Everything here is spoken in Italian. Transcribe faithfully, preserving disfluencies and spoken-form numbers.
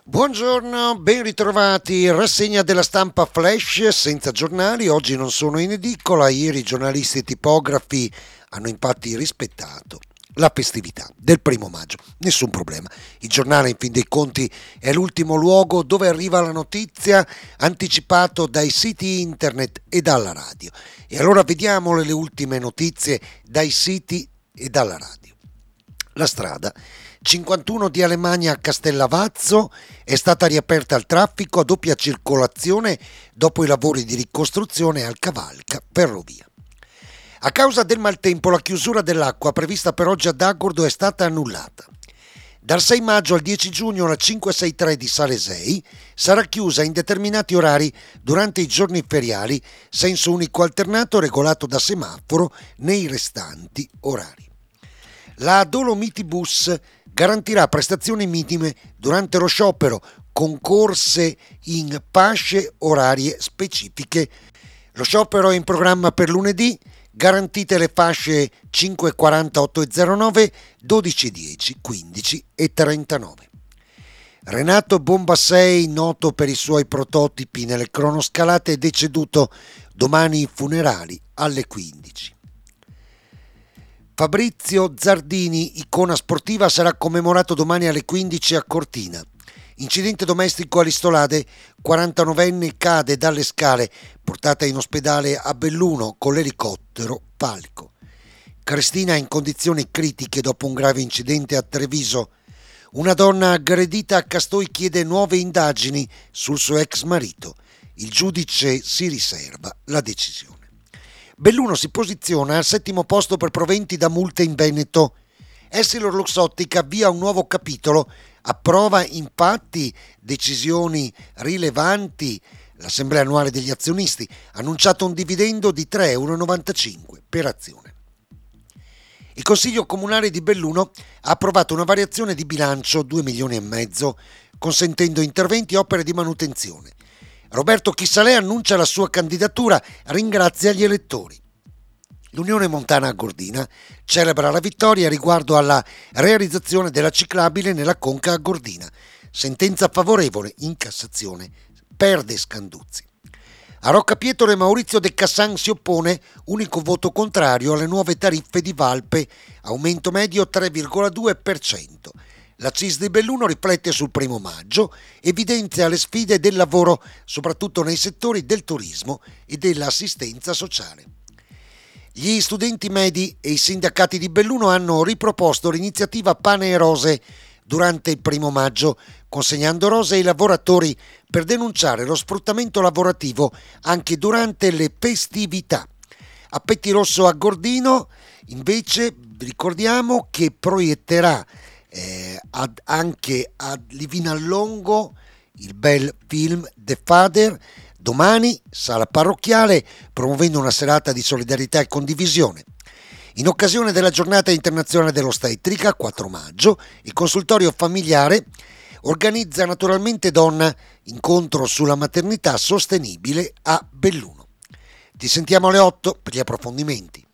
Buongiorno, ben ritrovati. Rassegna della stampa flash senza giornali. Oggi non sono in edicola. Ieri giornalisti e tipografi hanno infatti rispettato la festività del primo maggio. Nessun problema. Il giornale, in fin dei conti, è l'ultimo luogo dove arriva la notizia, anticipato dai siti internet e dalla radio. E allora vediamo le ultime notizie dai siti e dalla radio. La strada cinquantuno di Alemagna a Castellavazzo è stata riaperta al traffico a doppia circolazione dopo i lavori di ricostruzione al Cavalca Ferrovia. A causa del maltempo la chiusura dell'acqua prevista per oggi ad Agordo è stata annullata. Dal sei maggio al dieci giugno la cinquecentosessantatré di Salesei sarà chiusa in determinati orari durante i giorni feriali, senso unico alternato regolato da semaforo nei restanti orari. La Dolomiti Bus garantirà prestazioni minime durante lo sciopero, concorse in fasce orarie specifiche. Lo sciopero è in programma per lunedì, garantite le fasce cinque e quaranta, otto e zero nove, dodici e dieci, quindici e trentanove. Renato Bombassei, noto per i suoi prototipi nelle cronoscalate, è deceduto. Domani i funerali alle quindici. Fabrizio Zardini, icona sportiva, sarà commemorato domani alle quindici a Cortina. Incidente domestico all'Istolade, quarantanovenne cade dalle scale, portata in ospedale a Belluno con l'elicottero Falco. Cristina in condizioni critiche dopo un grave incidente a Treviso. Una donna aggredita a Castoi chiede nuove indagini sul suo ex marito. Il giudice si riserva la decisione. Belluno si posiziona al settimo posto per proventi da multe in Veneto. Essilor Luxottica avvia un nuovo capitolo, approva infatti decisioni rilevanti. L'assemblea annuale degli azionisti ha annunciato un dividendo di tre virgola novantacinque euro per azione. Il Consiglio Comunale di Belluno ha approvato una variazione di bilancio due milioni e mezzo, consentendo interventi e opere di manutenzione. Roberto Chissalè annuncia la sua candidatura, ringrazia gli elettori. L'Unione Montana Agordina celebra la vittoria riguardo alla realizzazione della ciclabile nella Conca Agordina. Sentenza favorevole in Cassazione, perde Scanduzzi. A Roccapietro e Maurizio De Cassan si oppone, unico voto contrario alle nuove tariffe di Valpe, aumento medio tre virgola due per cento. La C I S di Belluno riflette sul primo maggio, evidenzia le sfide del lavoro, soprattutto nei settori del turismo e dell'assistenza sociale. Gli studenti medi e i sindacati di Belluno hanno riproposto l'iniziativa Pane e Rose durante il primo maggio, consegnando rose ai lavoratori per denunciare lo sfruttamento lavorativo anche durante le festività. A Pettirosso Agordino, invece, ricordiamo che proietterà Eh, ad, anche a Livinallongo il bel film The Father domani, sala parrocchiale, promuovendo una serata di solidarietà e condivisione. In occasione della giornata internazionale dell'ostetrica, quattro maggio, il consultorio familiare organizza Naturalmente Donna, incontro sulla maternità sostenibile a Belluno. Ti sentiamo alle otto per gli approfondimenti.